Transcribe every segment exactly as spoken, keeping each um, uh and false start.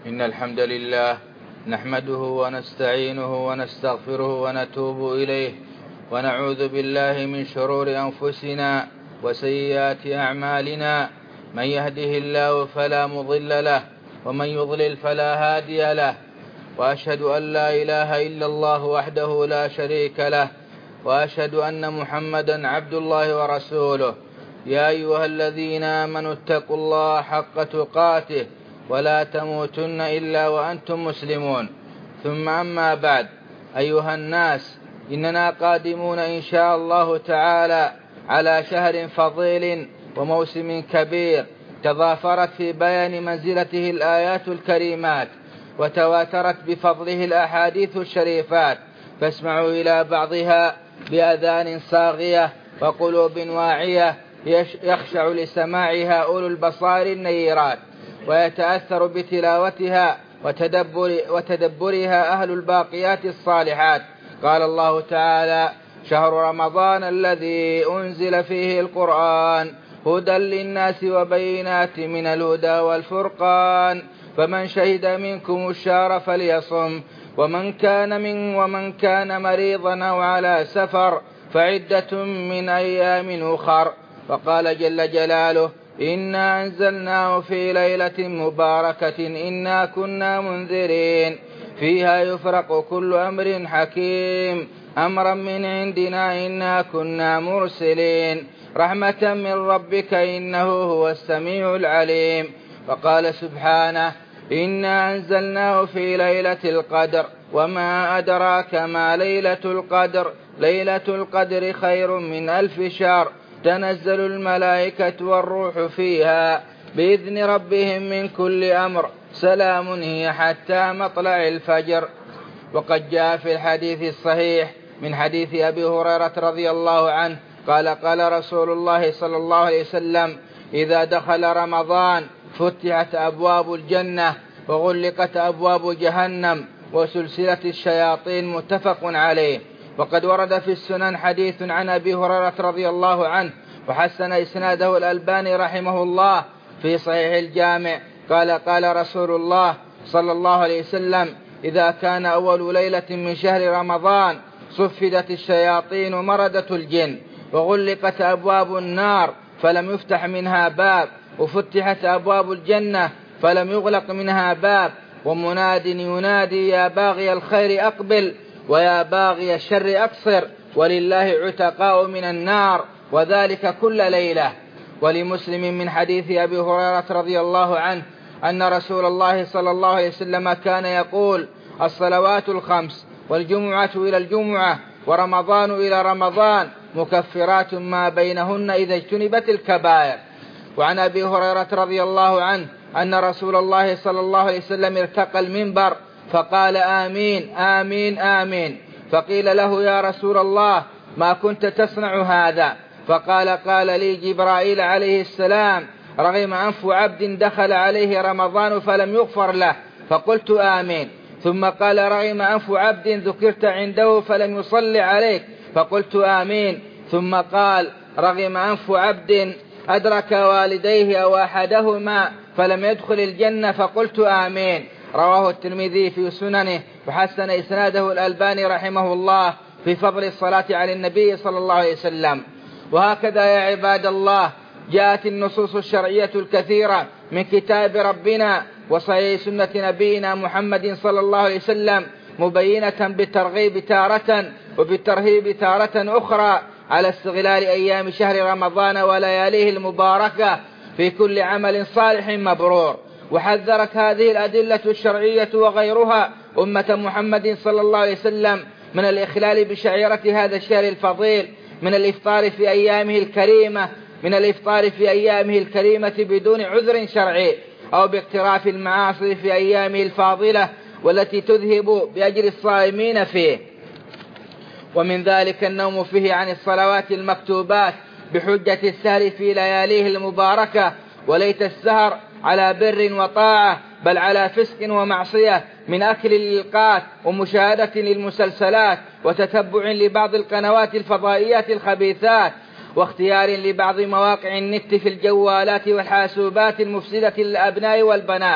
إن الحمد لله نحمده ونستعينه ونستغفره ونتوب إليه ونعوذ بالله من شرور أنفسنا وسيئات أعمالنا. من يهده الله فلا مضل له ومن يضلل فلا هادي له، وأشهد أن لا إله إلا الله وحده لا شريك له، وأشهد أن محمدا عبد الله ورسوله. يا أيها الذين آمنوا اتقوا الله حق تقاته ولا تموتن إلا وأنتم مسلمون. ثم أما بعد، أيها الناس، إننا قادمون إن شاء الله تعالى على شهر فضيل وموسم كبير تضافرت في بيان منزلته الآيات الكريمات وتواترت بفضله الأحاديث الشريفات، فاسمعوا إلى بعضها بأذان صاغية وقلوب واعية يخشع لسماعها أولو البصائر النيرات، ويتأثر بتلاوتها وتدبر وتدبرها أهل الباقيات الصالحات. قال الله تعالى: شهر رمضان الذي أنزل فيه القرآن هدى للناس وبينات من الهدى والفرقان، فمن شهد منكم الشهر فليصم، ومن كان من ومن كان مريضا أو على سفر فعدة من أيام أخر. وقال جل جلاله: إنا أنزلناه في ليلة مباركة إنا كنا منذرين فيها يفرق كل أمر حكيم أمرا من عندنا إنا كنا مرسلين رحمة من ربك إنه هو السميع العليم. وقال سبحانه: إنا أنزلناه في ليلة القدر وما أدراك ما ليلة القدر ليلة القدر خير من ألف شهر تنزل الملائكة والروح فيها بإذن ربهم من كل أمر سلام هي حتى مطلع الفجر. وقد جاء في الحديث الصحيح من حديث أبي هريرة رضي الله عنه قال: قال رسول الله صلى الله عليه وسلم: إذا دخل رمضان فتحت أبواب الجنة وغلقت أبواب جهنم وسلسلة الشياطين، متفق عليه. وقد ورد في السنن حديث عن أبي هريرة رضي الله عنه وحسن إسناده الألباني رحمه الله في صحيح الجامع قال: قال رسول الله صلى الله عليه وسلم: إذا كان أول ليلة من شهر رمضان صفدت الشياطين ومردت الجن وغلقت أبواب النار فلم يفتح منها باب، وفتحت أبواب الجنة فلم يغلق منها باب، ومناد ينادي: يا باغي الخير أقبل ويا باغي الشر أقصر، ولله عتقاء من النار، وذلك كل ليلة. ولمسلم من حديث أبي هريرة رضي الله عنه أن رسول الله صلى الله عليه وسلم كان يقول: الصلوات الخمس والجمعة إلى الجمعة ورمضان إلى رمضان مكفرات ما بينهن إذا اجتنبت الكبائر. وعن أبي هريرة رضي الله عنه أن رسول الله صلى الله عليه وسلم ارتقى المنبر فقال: آمين آمين آمين. فقيل له: يا رسول الله ما كنت تصنع هذا؟ فقال: قال لي جبرائيل عليه السلام: رغم أنف عبد دخل عليه رمضان فلم يغفر له، فقلت آمين. ثم قال: رغم أنف عبد ذكرت عنده فلم يصلي عليك، فقلت آمين. ثم قال: رغم أنف عبد أدرك والديه أو أحدهما فلم يدخل الجنة، فقلت آمين. رواه الترمذي في سننه وحسن إسناده الألباني رحمه الله في فضل الصلاة على النبي صلى الله عليه وسلم. وهكذا يا عباد الله جاءت النصوص الشرعية الكثيرة من كتاب ربنا وصحيح سنة نبينا محمد صلى الله عليه وسلم مبينة بالترغيب تارة وبالترهيب تارة أخرى على استغلال أيام شهر رمضان ولياليه المباركة في كل عمل صالح مبرور. وحذرت هذه الأدلة الشرعية وغيرها أمة محمد صلى الله عليه وسلم من الإخلال بشعيرة هذا الشهر الفضيل، من الإفطار في أيامه الكريمة من الإفطار في أيامه الكريمة بدون عذر شرعي، أو باقتراف المعاصي في أيامه الفاضلة والتي تذهب بأجر الصائمين فيه. ومن ذلك النوم فيه عن الصلوات المكتوبات بحجة السهر في لياليه المباركة، وليت السهر على بر وطاعة بل على فسق ومعصية، من أكل للقات ومشاهدة للمسلسلات وتتبع لبعض القنوات الفضائيات الخبيثات، واختيار لبعض مواقع النت في الجوالات والحاسوبات المفسدة للأبناء والبنات،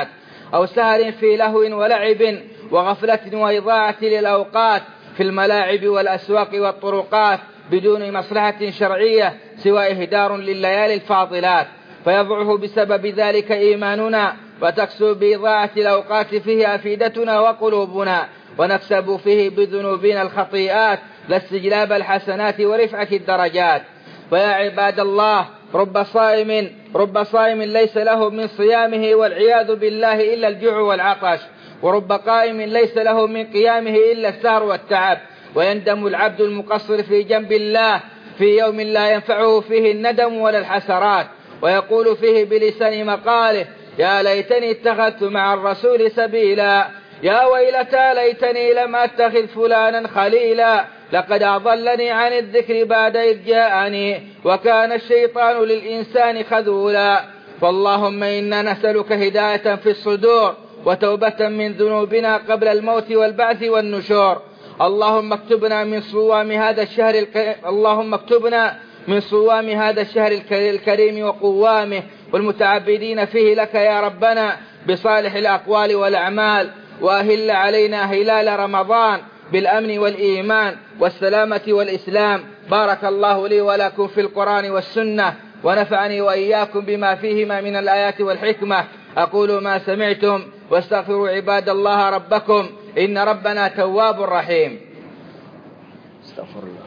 أو سهر في لهو ولعب وغفلة وإضاعة للأوقات في الملاعب والأسواق والطرقات بدون مصلحة شرعية سوى إهدار لليالي الفاضلات، فيضعف بسبب ذلك إيماننا، وتكسو بإضاعة الأوقات فيه أفئدتنا وقلوبنا، ونكسب فيه بذنوبنا الخطيئات لا استجلاب الحسنات ورفعة الدرجات. فيا عباد الله، رب صائم رب صائم ليس له من صيامه والعياذ بالله إلا الجوع والعطش، ورب قائم ليس له من قيامه إلا السهر والتعب. ويندم العبد المقصر في جنب الله في يوم لا ينفعه فيه الندم ولا الحسرات، ويقول فيه بلسان مقاله: يا ليتني اتخذت مع الرسول سبيلا، يا ويلتى ليتني لم أتخذ فلانا خليلا، لقد أضلني عن الذكر بعد إذ جاءني، وكان الشيطان للإنسان خذولا. فاللهم إنا نسألك هداية في الصدور، وتوبة من ذنوبنا قبل الموت والبعث والنشور. اللهم اكتبنا من صوام هذا الشهر الك... اللهم اكتبنا من صوام هذا الشهر الكريم وقوامه والمتعبدين فيه لك يا ربنا بصالح الأقوال والأعمال، وأهل علينا هلال رمضان بالأمن والإيمان والسلامة والإسلام. بارك الله لي ولكم في القرآن والسنة، ونفعني وإياكم بما فيهما من الآيات والحكمة. أقول ما سمعتم، واستغفروا عباد الله ربكم، إن ربنا تواب رحيم. استغفر الله.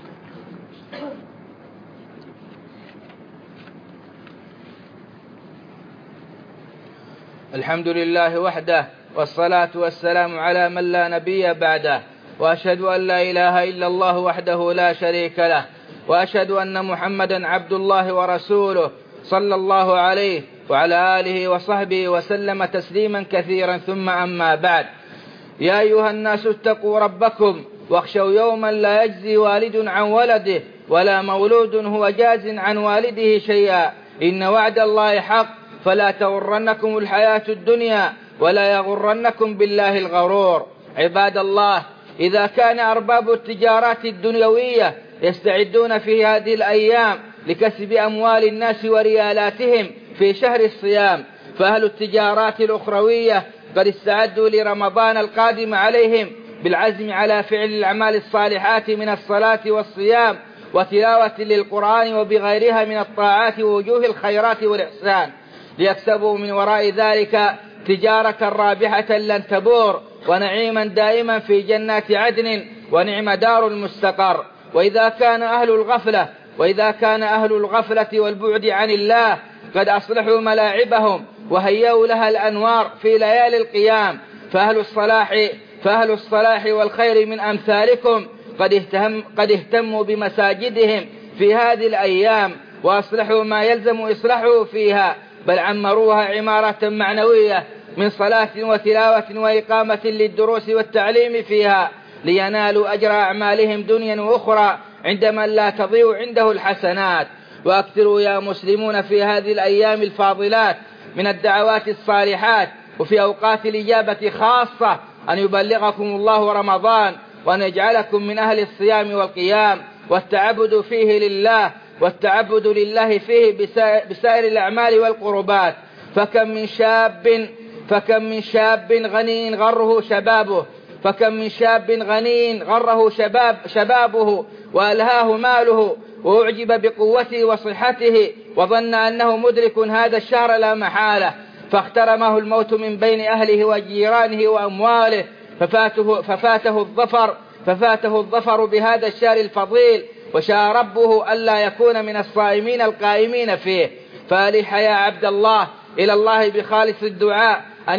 الحمد لله وحده، والصلاة والسلام على من لا نبي بعده، وأشهد أن لا إله إلا الله وحده لا شريك له، وأشهد أن محمدا عبد الله ورسوله صلى الله عليه وعلى آله وصحبه وسلم تسليما كثيرا، ثم أما بعد. يا أيها الناس اتقوا ربكم واخشوا يوما لا يجزي والد عن ولده ولا مولود هو جاز عن والده شيئا، إن وعد الله حق، فلا تغرنكم الحياة الدنيا ولا يغرنكم بالله الغرور. عباد الله، إذا كان أرباب التجارات الدنيوية يستعدون في هذه الأيام لكسب أموال الناس وريالاتهم في شهر الصيام، فأهل التجارات الأخروية قد استعدوا لرمضان القادم عليهم بالعزم على فعل الأعمال الصالحات من الصلاة والصيام وتلاوة للقرآن وبغيرها من الطاعات ووجوه الخيرات والإحسان، ليكسبوا من وراء ذلك تجارة رابحة لن تبور، ونعيما دائما في جنات عدن، ونعم دار المستقر. وإذا كان أهل الغفلة وإذا كان أهل الغفلة والبعد عن الله قد أصلحوا ملاعبهم وهيئوا لها الأنوار في ليالي القيام، فأهل الصلاح فأهل الصلاح والخير من أمثالكم قد اهتم قد اهتموا بمساجدهم في هذه الأيام، وأصلحوا ما يلزم إصلاحه فيها، بل عمروها عمارة معنوية من صلاة وتلاوة وإقامة للدروس والتعليم فيها، لينالوا أجر أعمالهم دنيا وأخرى عندما لا تضيع عنده الحسنات. وأكثروا يا مسلمون في هذه الأيام الفاضلات من الدعوات الصالحات، وفي أوقات الإجابة خاصة أن يبلغكم الله رمضان، وأن يجعلكم من أهل الصيام والقيام والتعبد فيه لله والتعبد لله فيه بسائر الأعمال والقربات. فكم من شاب فكم من شاب غني غره شبابه فكم من شاب غني غره شباب شبابه وألهاه ماله، وأعجب بقوته وصحته، وظن أنه مدرك هذا الشهر لا محالة، فاخترمه الموت من بين أهله وجيرانه وأمواله، ففاته, ففاته الظفر ففاته الظفر بهذا الشهر الفضيل، وشاء ربه ألا يكون من الصائمين القائمين فيه. فألح يا عبد الله إلى الله بخالص الدعاء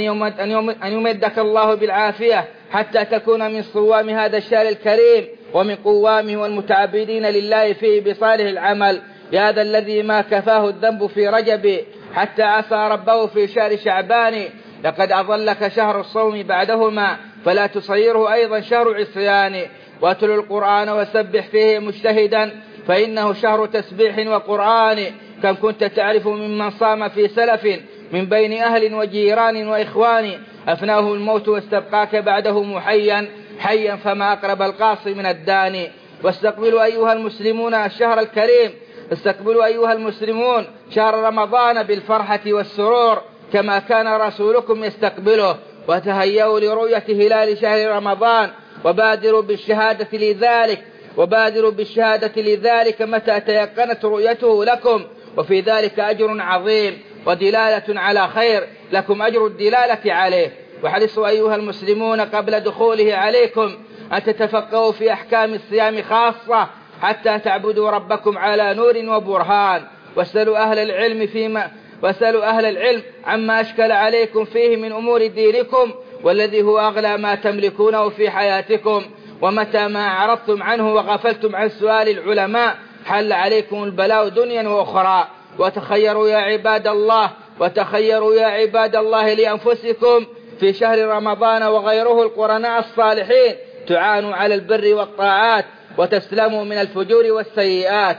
أن يمدك الله بالعافية حتى تكون من صوام هذا الشهر الكريم ومن قوامه والمتعبدين لله فيه بصالح العمل. يا ذا الذي ما كفاه الذنب في رجب حتى عصى ربه في شهر شعبان، لقد أظلك شهر الصوم بعدهما، فلا تصيره أيضا شهر عصيان. واتل القرآن وسبح فيه مجتهدا، فإنه شهر تسبيح وقرآن. كم كنت تعرف ممن صام في سلف من بين أهل وجيران وإخوان، أفناه الموت واستبقاك بعده محيا حيا، فما أقرب القاصي من الداني. واستقبلوا أيها المسلمون الشهر الكريم استقبلوا أيها المسلمون شهر رمضان بالفرحة والسرور، كما كان رسولكم يستقبله، وتهيئوا لرؤية هلال شهر رمضان، وبادروا بالشهادة لذلك وبادروا بالشهادة لذلك متى تيقنت رؤيته لكم، وفي ذلك أجر عظيم ودلالة على خير، لكم أجر الدلالة عليه. وحرصوا أيها المسلمون قبل دخوله عليكم أن تتفقهوا في أحكام الصيام خاصة حتى تعبدوا ربكم على نور وبرهان، واسألوا أهل العلم فيما واسألوا أهل العلم عما أشكل عليكم فيه من أمور دينكم، والذي هو أغلى ما تملكونه في حياتكم. ومتى ما أعرضتم عنه وغفلتم عن سؤال العلماء حل عليكم البلاء دنيا وأخرى. وتخيروا يا عباد الله وتخيروا يا عباد الله لأنفسكم في شهر رمضان وغيره القرناء الصالحين، تعانوا على البر والطاعات وتسلموا من الفجور والسيئات،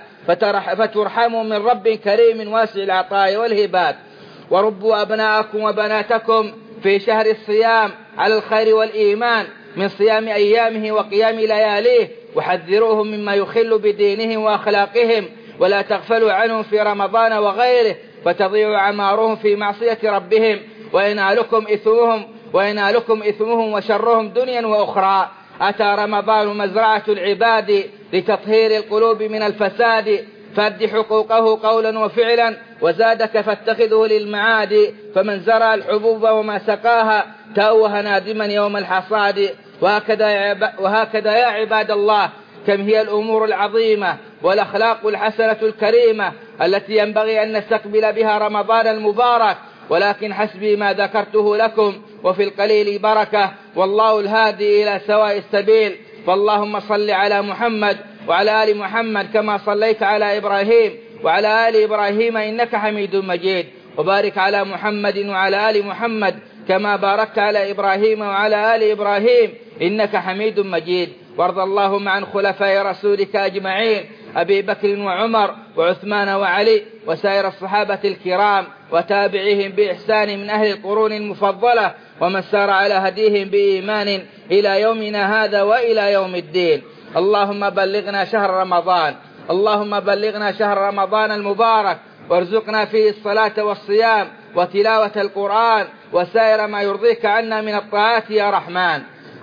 فترحموا من رب كريم واسع العطاء والهبات. وربوا أبناءكم وبناتكم في شهر الصيام على الخير والإيمان من صيام أيامه وقيام لياليه، وحذروهم مما يخل بدينهم وأخلاقهم، ولا تغفلوا عنهم في رمضان وغيره فتضيع أعمارهم في معصية ربهم، وينالكم إثمهم وينالكم إثمهم وشرهم دنيا وأخرى. أتى رمضان مزرعة العباد لتطهير القلوب من الفساد، فأد حقوقه قولا وفعلا، وزادك فاتخذه للمعاد، فمن زرع الحبوب وما سقاها تأوه نادما يوم الحصاد. وهكذا يا, وهكذا يا عباد الله كم هي الأمور العظيمة والأخلاق الحسنة الكريمة التي ينبغي أن نستقبل بها رمضان المبارك، ولكن حسبي ما ذكرته لكم، وفي القليل بركة، والله الهادي إلى سواء السبيل. فاللهم صل على محمد وعلى آل محمد كما صليت على إبراهيم وعلى آل إبراهيم إنك حميد مجيد، وبارك على محمد وعلى آل محمد كما باركت على إبراهيم وعلى آل إبراهيم إنك حميد مجيد. وارض اللهم عن خلفاء رسولك أجمعين، أبي بكر وعمر وعثمان وعلي وسائر الصحابة الكرام وتابعيهم بإحسان من أهل القرون المفضلة، ومن سار على هديهم بإيمان إلى يومنا هذا وإلى يوم الدين. اللهم بلغنا شهر رمضان اللهم بلغنا شهر رمضان المبارك، وارزقنا فيه الصلاة والصيام وتلاوة القرآن وسائر ما يرضيك عنا من الطاعات يا رحمن.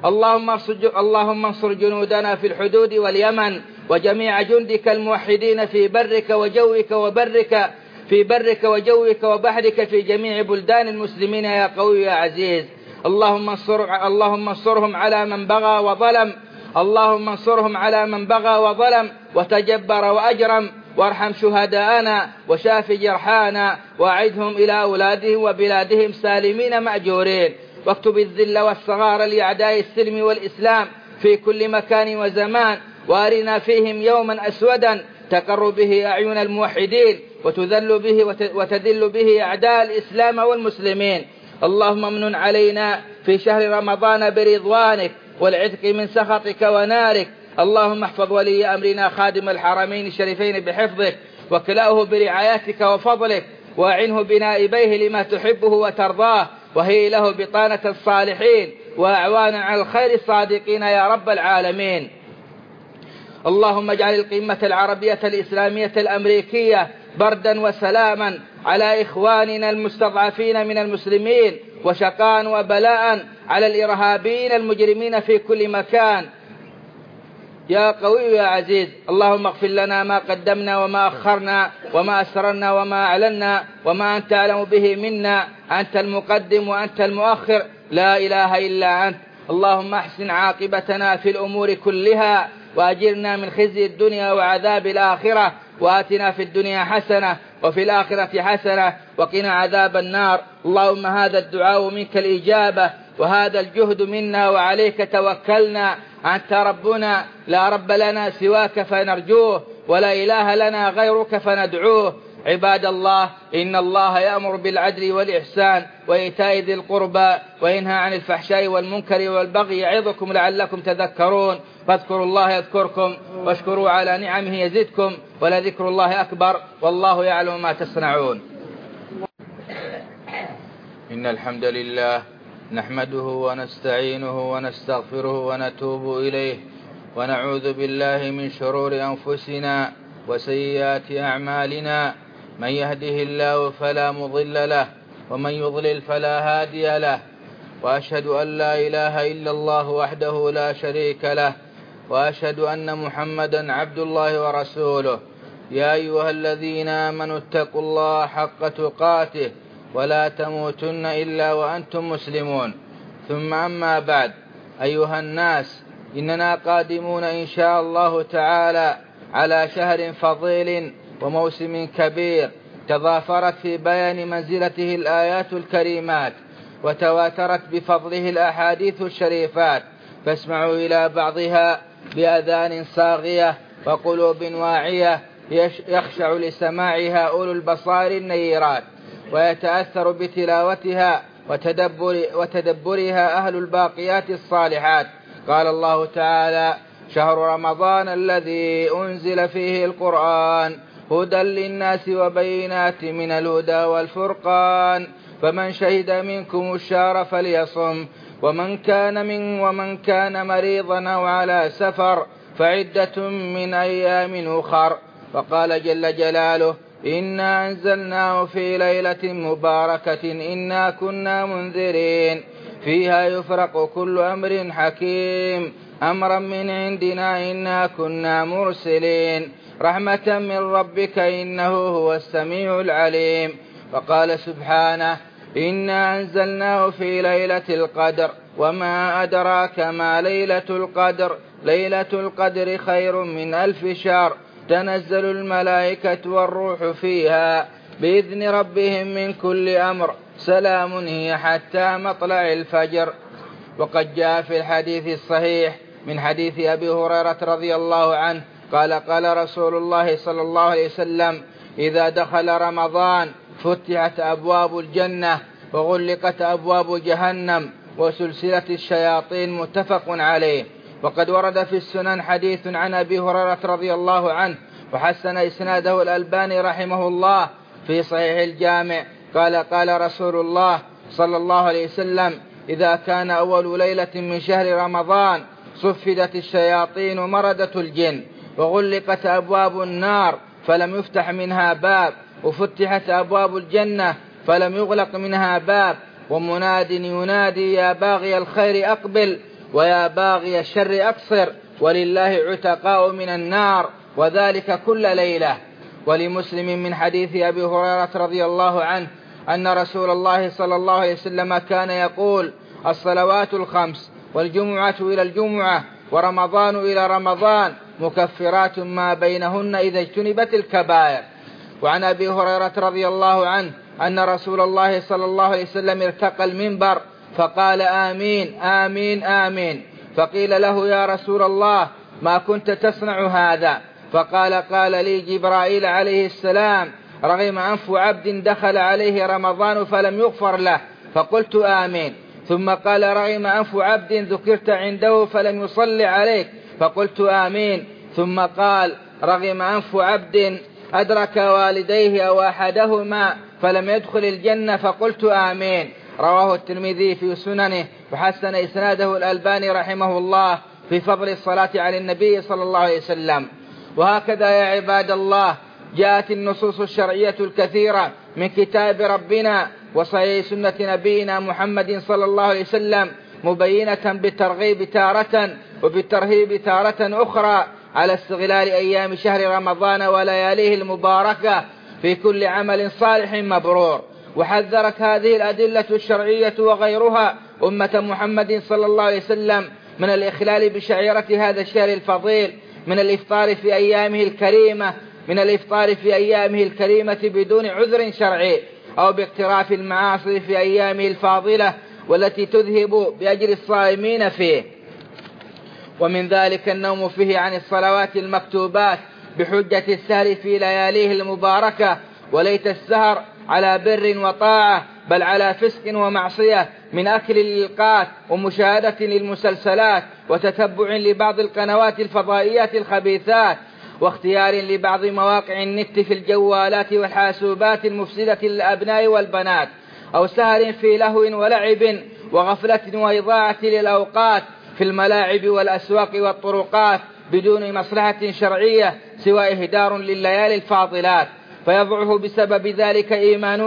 اللهم انصر جنودنا في الحدود واليمن، وجميع جندك الموحدين في برك وجوك وبرك في برك وجوك وبحرك في جميع بلدان المسلمين يا قوي يا عزيز. اللهم انصر اللهم انصرهم على من بغى وظلم اللهم انصرهم على من بغى وظلم وتجبر وأجرم، وارحم شهداءنا وشاف جرحانا، وأعدهم إلى أولادهم وبلادهم سالمين مأجورين، واكتب الذل والصغار لأعداء السلم والإسلام في كل مكان وزمان، وارنا فيهم يوما أسودا تقر به أعين الموحدين وتذل به وتذل به أعداء الإسلام والمسلمين. اللهم امنن علينا في شهر رمضان برضوانك والعتق من سخطك ونارك. اللهم احفظ ولي أمرنا خادم الحرمين الشريفين بحفظك، وكلأه برعايتك وفضلك، وأعنه بنائبيه لما تحبه وترضاه، وهي له بطانة الصالحين وأعوانا على الخير الصادقين يا رب العالمين. اللهم اجعل القمة العربية الإسلامية الأمريكية بردا وسلاما على إخواننا المستضعفين من المسلمين، وشقاء وبلاء على الإرهابيين المجرمين في كل مكان يا قوي يا عزيز. اللهم اغفر لنا ما قدمنا وما أخرنا وما أسررنا وما أعلنا وما أنت أعلم به منا، أنت المقدم وأنت المؤخر، لا إله إلا أنت. اللهم احسن عاقبتنا في الأمور كلها، وأجرنا من خزي الدنيا وعذاب الآخرة، وآتنا في الدنيا حسنة وفي الآخرة حسنة وقنا عذاب النار. اللهم هذا الدعاء منك الإجابة، وهذا الجهد منا وعليك توكلنا، أنت ربنا لا رب لنا سواك فنرجوه، ولا إله لنا غيرك فندعوه. عباد الله، إن الله يأمر بالعدل والإحسان وإيتاء ذي القربى وينهى عن الفحشاء والمنكر والبغي يعظكم لعلكم تذكرون. فاذكروا الله يذكركم واشكروا على نعمه يزدكم، ولذكر الله أكبر، والله يعلم ما تصنعون. إن الحمد لله نحمده ونستعينه ونستغفره ونتوب إليه، ونعوذ بالله من شرور أنفسنا وسيئات أعمالنا. من يهده الله فلا مضل له، ومن يضلل فلا هادي له، وأشهد أن لا إله إلا الله وحده لا شريك له، وأشهد أن محمدا عبد الله ورسوله. يا أيها الذين آمنوا اتقوا الله حق تقاته ولا تموتن إلا وأنتم مسلمون. ثم أما بعد، أيها الناس، إننا قادمون إن شاء الله تعالى على شهر فضيل وموسم كبير تضافرت في بيان منزلته الآيات الكريمات وتواترت بفضله الأحاديث الشريفات، فاسمعوا إلى بعضها بأذان صاغية وقلوب واعية يخشع لسماعها أولو البصائر النيرات، ويتأثر بتلاوتها وتدبر وتدبرها أهل الباقيات الصالحات. قال الله تعالى: شهر رمضان الذي أنزل فيه القرآن هدى للناس وبينات من الهدى والفرقان، فمن شهد منكم الشهر فليصم، ومن كان من ومن كان مريضا أو على سفر فعدة من أيام أخر. وقال جل جلاله: إنا أنزلناه في ليلة مباركة إنا كنا منذرين فيها يفرق كل أمر حكيم أمرا من عندنا إنا كنا مرسلين رحمة من ربك إنه هو السميع العليم. وقال سبحانه: إنا أنزلناه في ليلة القدر وما أدراك ما ليلة القدر ليلة القدر خير من ألف شهر تنزل الملائكة والروح فيها بإذن ربهم من كل أمر سلام هي حتى مطلع الفجر. وقد جاء في الحديث الصحيح من حديث أبي هريرة رضي الله عنه قال: قال رسول الله صلى الله عليه وسلم: إذا دخل رمضان فتحت أبواب الجنة وغلقت أبواب جهنم وسلسلة الشياطين، متفق عليه. وقد ورد في السنن حديث عن أبي هريرة رضي الله عنه وحسن إسناده الألباني رحمه الله في صحيح الجامع قال: قال رسول الله صلى الله عليه وسلم: إذا كان أول ليلة من شهر رمضان صفدت الشياطين ومردت الجن وغلقت أبواب النار فلم يفتح منها باب، وفتحت أبواب الجنة فلم يغلق منها باب، ومناد ينادي: يا باغي الخير أقبل ويا باغي الشر أقصر، ولله عتقاء من النار، وذلك كل ليلة. ولمسلم من حديث أبي هريرة رضي الله عنه أن رسول الله صلى الله عليه وسلم كان يقول: الصلوات الخمس والجمعة إلى الجمعة ورمضان إلى رمضان مكفرات ما بينهن إذا اجتنبت الكبائر. وعن أبي هريرة رضي الله عنه أن رسول الله صلى الله عليه وسلم ارتقى المنبر فقال: آمين آمين آمين. فقيل له: يا رسول الله ما كنت تصنع هذا؟ فقال: قال لي جبرائيل عليه السلام: رغم أنف عبد دخل عليه رمضان فلم يغفر له، فقلت آمين. ثم قال: رغم أنف عبد ذكرت عنده فلم يصلي عليك، فقلت آمين. ثم قال: رغم أنف عبد أدرك والديه أو أحدهما فلم يدخل الجنة، فقلت آمين. رواه الترمذي في سننه وحسن إسناده الألباني رحمه الله في فضل الصلاة على النبي صلى الله عليه وسلم. وهكذا يا عباد الله جاءت النصوص الشرعية الكثيرة من كتاب ربنا وصحيح سنة نبينا محمد صلى الله عليه وسلم مبينة بالترغيب تارة وبالترهيب تارة أخرى على استغلال أيام شهر رمضان ولياليه المباركة في كل عمل صالح مبرور. وحذرت هذه الأدلة الشرعية وغيرها أمة محمد صلى الله عليه وسلم من الإخلال بشعيرة هذا الشهر الفضيل، من الإفطار في أيامه الكريمة من الإفطار في أيامه الكريمة بدون عذر شرعي، أو باقتراف المعاصي في أيامه الفاضلة والتي تذهب بأجر الصائمين فيه. ومن ذلك النوم فيه عن الصلوات المكتوبات بحجة السهر في لياليه المباركة، وليت السهر على بر وطاعة بل على فسق ومعصية، من أكل للقات ومشاهدة للمسلسلات وتتبع لبعض القنوات الفضائيات الخبيثات، واختيار لبعض مواقع النت في الجوالات والحاسوبات المفسدة للأبناء والبنات، أو سهر في لهو ولعب وغفلة وإضاعة للأوقات في الملاعب والأسواق والطرقات بدون مصلحة شرعية سوى إهدار لليالي الفاضلات، فيضعف بسبب ذلك إيماننا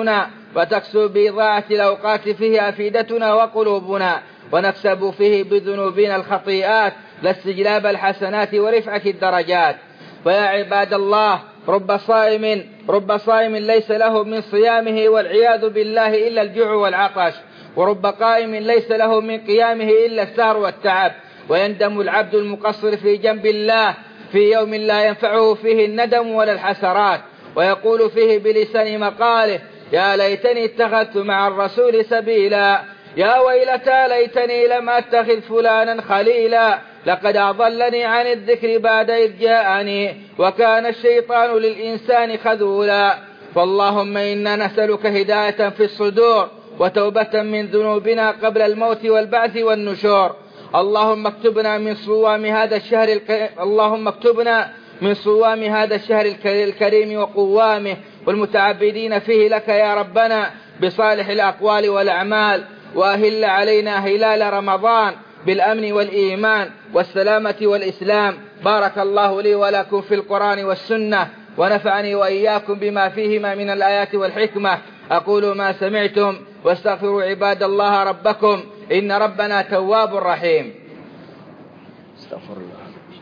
وتكسو بإضاعة الأوقات فيه أفئدتنا وقلوبنا، ونكسب فيه بذنوبنا الخطيئات لا استجلاب الحسنات ورفعة الدرجات. فيا عباد الله، رب صائم رب صائم ليس له من صيامه والعياذ بالله إلا الجوع والعطش، ورب قائم ليس له من قيامه إلا السهر والتعب. ويندم العبد المقصر في جنب الله في يوم لا ينفعه فيه الندم ولا الحسرات، ويقول فيه بلسان مقاله: يا ليتني اتخذت مع الرسول سبيلا، يا ويلتى ليتني لم أتخذ فلانا خليلا، لقد أضلني عن الذكر بعد إذ جاءني، وكان الشيطان للإنسان خذولا. فاللهم إنا نسألك هداية في الصدور، وتوبة من ذنوبنا قبل الموت والبعث والنشور. اللهم اكتبنا من صوام هذا الشهر الك... اللهم اكتبنا من صوام هذا الشهر الكريم وقوامه والمتعبدين فيه لك يا ربنا بصالح الأقوال والأعمال، وأهل علينا هلال رمضان بالأمن والإيمان والسلامة والإسلام. بارك الله لي ولكم في القرآن والسنة، ونفعني وإياكم بما فيهما من الآيات والحكمة. أقول ما سمعتم، واستغفروا عباد الله ربكم، إن ربنا تواب رحيم. استغفر الله.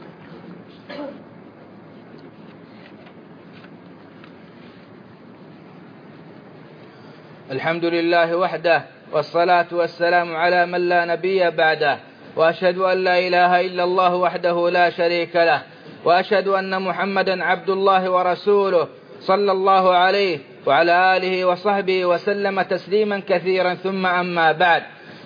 الحمد لله وحده، والصلاة والسلام على من لا نبي بعده، وأشهد أن لا إله إلا الله وحده لا شريك له، وأشهد أن محمدا عبد الله ورسوله صلى الله عليه وعلى آله وصحبه وسلم تسليما كثيرا. ثم أما بعد،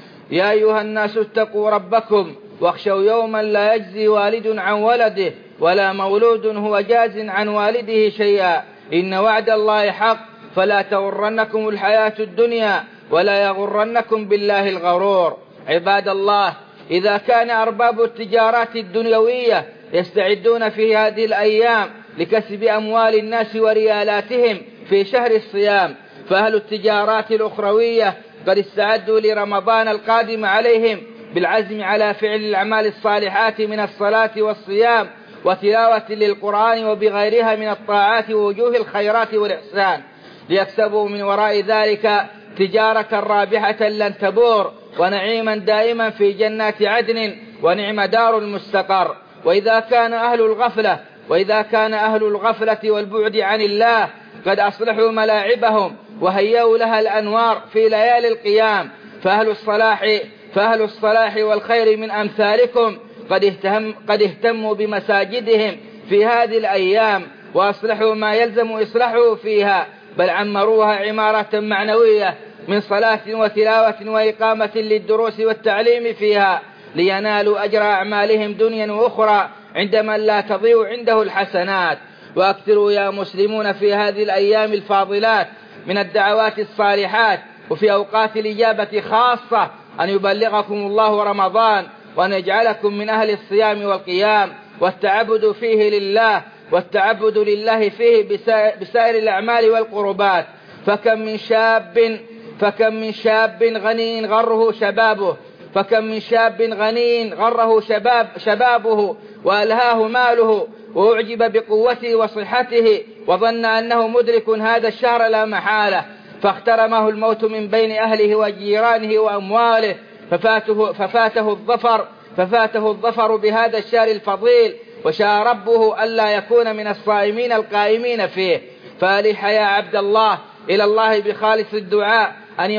يا أيها الناس اتقوا ربكم واخشوا يوما لا يجزي والد عن ولده ولا مولود هو جاز عن والده شيئا، إن وعد الله حق، فلا تغرنكم الحياة الدنيا ولا يغرنكم بالله الغرور. عباد الله، إذا كان أرباب التجارات الدنيوية يستعدون في هذه الأيام لكسب أموال الناس وريالاتهم في شهر الصيام، فأهل التجارات الأخروية قد استعدوا لرمضان القادم عليهم بالعزم على فعل الأعمال الصالحات من الصلاة والصيام وتلاوة للقرآن وبغيرها من الطاعات ووجوه الخيرات والإحسان، ليكسبوا من وراء ذلك تجارة رابحة لن تبور، ونعيما دائما في جنات عدن، ونعم دار المستقر. وإذا كان أهل الغفلة وإذا كان أهل الغفلة والبعد عن الله قد أصلحوا ملاعبهم وهيئوا لها الأنوار في ليالي القيام، فأهل الصلاح فأهل الصلاح والخير من أمثالكم قد اهتم قد اهتموا بمساجدهم في هذه الأيام وأصلحوا ما يلزم إصلاحه فيها، بل عمروها عمارة معنوية من صلاة وتلاوة وإقامة للدروس والتعليم فيها، لينالوا أجر أعمالهم دنيا وأخرى عندما لا تضيع عنده الحسنات. وأكثروا يا مسلمون في هذه الأيام الفاضلات من الدعوات الصالحات، وفي أوقات الإجابة خاصة أن يبلغكم الله رمضان، وأن يجعلكم من أهل الصيام والقيام والتعبد فيه لله والتعبد لله فيه بسائر الأعمال والقربات. فكم من شاب فكم من شاب غني غره شبابه فكم من شاب غني غره شباب شبابه وألهاه ماله، وأعجب بقوته وصحته، وظن أنه مدرك هذا الشهر لا محالة، فاخترمه الموت من بين أهله وجيرانه وأمواله، ففاته, ففاته الظفر ففاته الظفر بهذا الشهر الفضيل، وشاء ربه ألا يكون من الصائمين القائمين فيه. فألح يا عبد الله إلى الله بخالص الدعاء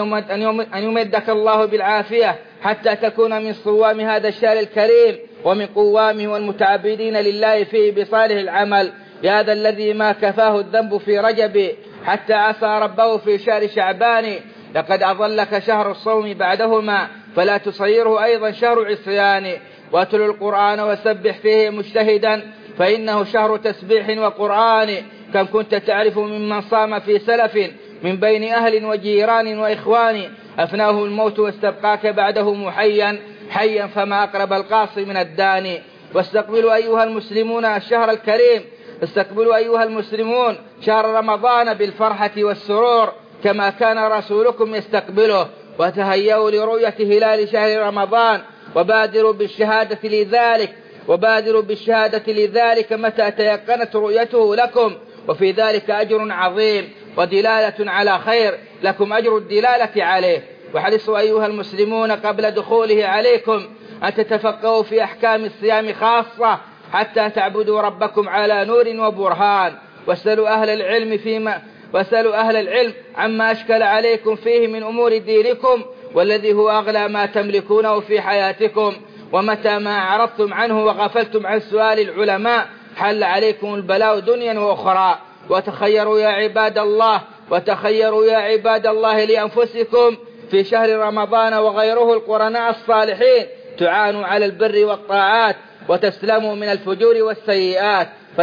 أن يمدك الله بالعافية حتى تكون من صوام هذا الشهر الكريم ومن قوامه والمتعبدين لله فيه بصالح العمل. يا ذا الذي ما كفاه الذنب في رجب حتى عصى ربه في شهر شعبان، لقد أظلك شهر الصوم بعدهما، فلا تصيره أيضا شهر عصيان. واتل القرآن وسبح فيه مجتهدا، فإنه شهر تسبيح وقرآن. كم كنت تعرف ممن صام في سلف من بين أهل وجيران وإخوان، أفناه الموت واستبقاك بعده محيا حيا، فما أقرب القاصي من الداني. واستقبلوا أيها المسلمون الشهر الكريم استقبلوا أيها المسلمون شهر رمضان بالفرحة والسرور كما كان رسولكم يستقبله، وتهيئوا لرؤية هلال شهر رمضان، وبادروا بالشهادة لذلك وبادروا بالشهادة لذلك متى تيقنت رؤيته لكم، وفي ذلك أجر عظيم. ودلالة على خير لكم أجر الدلالة عليه. وحرصوا أيها المسلمون قبل دخوله عليكم أن تتفقهوا في أحكام الصيام خاصة حتى تعبدوا ربكم على نور وبرهان. واسألوا أهل العلم فيما واسألوا أهل العلم عما أشكل عليكم فيه من أمور دينكم، والذي هو أغلى ما تملكونه في حياتكم. ومتى ما أعرضتم عنه وغفلتم عن سؤال العلماء حل عليكم البلاء دنيا وأخرى. وتخيروا يا عباد الله وتخيروا يا عباد الله لأنفسكم في شهر رمضان وغيره القرناء الصالحين، تعانوا على البر والطاعات وتسلموا من الفجور والسيئات،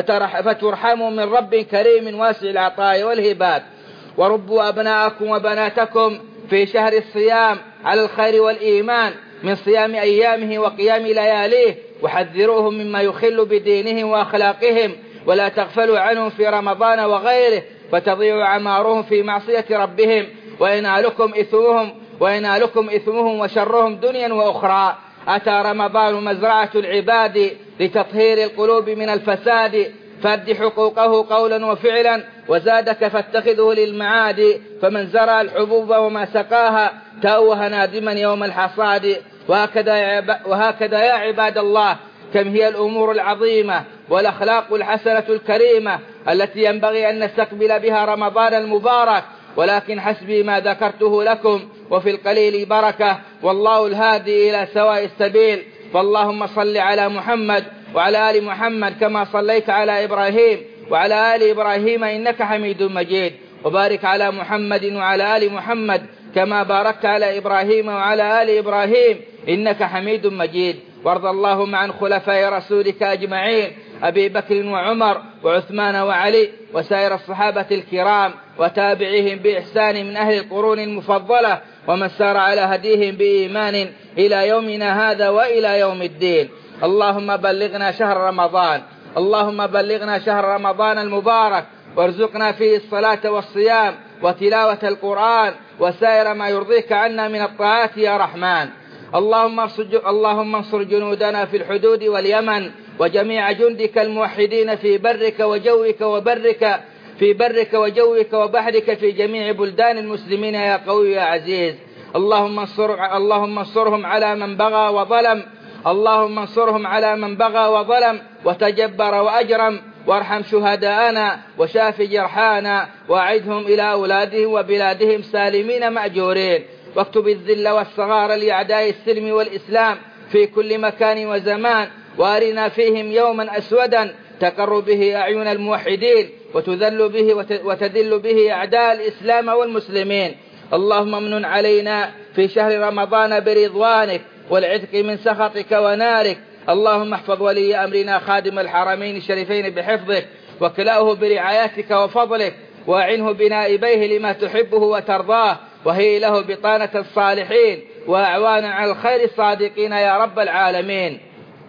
فترحموا من رب كريم واسع العطاء والهبات. وربوا أبناءكم وبناتكم في شهر الصيام على الخير والإيمان من صيام أيامه وقيام لياليه، وحذروهم مما يخل بدينهم وأخلاقهم، ولا تغفلوا عنهم في رمضان وغيره فتضيع عمارهم في معصية ربهم وينالكم إثمهم وينالكم إثمهم وشرهم دنيا وأخرى. أتى رمضان مزرعة العباد لتطهير القلوب من الفساد، فأد حقوقه قولا وفعلا، وزادك فاتخذه للمعاد. فمن زرع الحبوب وما سقاها تأوه نادما يوم الحصاد. وهكذا يا, عب... وهكذا يا عباد الله كم هي الأمور العظيمة والأخلاق الحسنة الكريمة التي ينبغي أن نستقبل بها رمضان المبارك، ولكن حسبي ما ذكرته لكم، وفي القليل بركة، والله الهادي إلى سواء السبيل. فاللهم صل على محمد وعلى آل محمد كما صليت على إبراهيم وعلى آل إبراهيم إنك حميد مجيد، وبارك على محمد وعلى آل محمد كما باركت على إبراهيم وعلى آل إبراهيم إنك حميد مجيد. وارض اللهم عن خلفاء رسولك أجمعين، أبي بكر وعمر وعثمان وعلي وسائر الصحابة الكرام وتابعيهم بإحسان من أهل القرون المفضلة ومن سار على هديهم بإيمان إلى يومنا هذا وإلى يوم الدين. اللهم بلغنا شهر رمضان اللهم بلغنا شهر رمضان المبارك، وارزقنا فيه الصلاة والصيام وتلاوة القرآن وسائر ما يرضيك عنا من الطاعات يا رحمن. اللهم اللهم انصر جنودنا في الحدود واليمن وجميع جندك الموحدين في برك وجوك وبرك في برك وجوك وبحرك في جميع بلدان المسلمين يا قوي يا عزيز. اللهم انصر اللهم انصرهم على من بغى وظلم اللهم انصرهم على من بغى وظلم وتجبر وأجرم، وارحم شهداءنا وشاف جرحانا، وأعدهم إلى أولادهم وبلادهم سالمين مأجورين. واكتب الذل والصغار لأعداء السلم والإسلام في كل مكان وزمان، وارنا فيهم يوما أسودا تقر به أعين الموحدين وتذل به وتذل به أعداء الإسلام والمسلمين. اللهم امنن علينا في شهر رمضان برضوانك والعتق من سخطك ونارك. اللهم احفظ ولي أمرنا خادم الحرمين الشريفين بحفظك، وكلأه برعايتك وفضلك، وأعنه بنائبيه لما تحبه وترضاه، وهي له بطانة الصالحين وأعوانا على الخير الصادقين يا رب العالمين.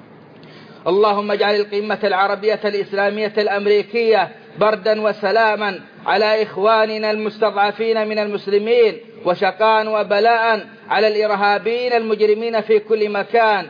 اللهم اجعل القمة العربية الإسلامية الأمريكية بردا وسلاما على إخواننا المستضعفين من المسلمين، وشقاء وبلاء على الإرهابيين المجرمين في كل مكان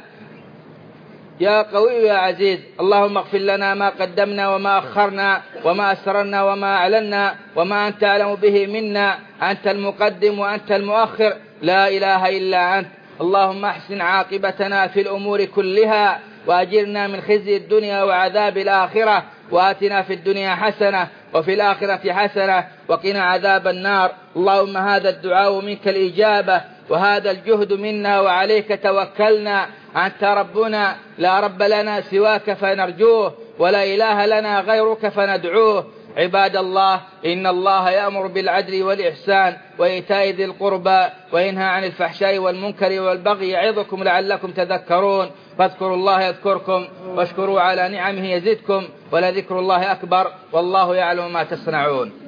يا قوي يا عزيز. اللهم اغفر لنا ما قدمنا وما أخرنا وما أسررنا وما أعلنا وما أنت أعلم به منا، أنت المقدم وأنت المؤخر، لا إله إلا أنت. اللهم احسن عاقبتنا في الأمور كلها، وأجرنا من خزي الدنيا وعذاب الآخرة، وآتنا في الدنيا حسنة وفي الآخرة حسنة وقنا عذاب النار. اللهم هذا الدعاء منك الإجابة، وهذا الجهد منا وعليك توكلنا. أنت ربنا لا رب لنا سواك فنرجوه، ولا إله لنا غيرك فندعوه. عباد الله، إن الله يأمر بالعدل والإحسان وإيتاء ذي القربى وينهى عن الفحشاء والمنكر والبغي يعظكم لعلكم تذكرون. فاذكروا الله يذكركم واشكروا على نعمه يزدكم، ولذكر الله أكبر، والله يعلم ما تصنعون.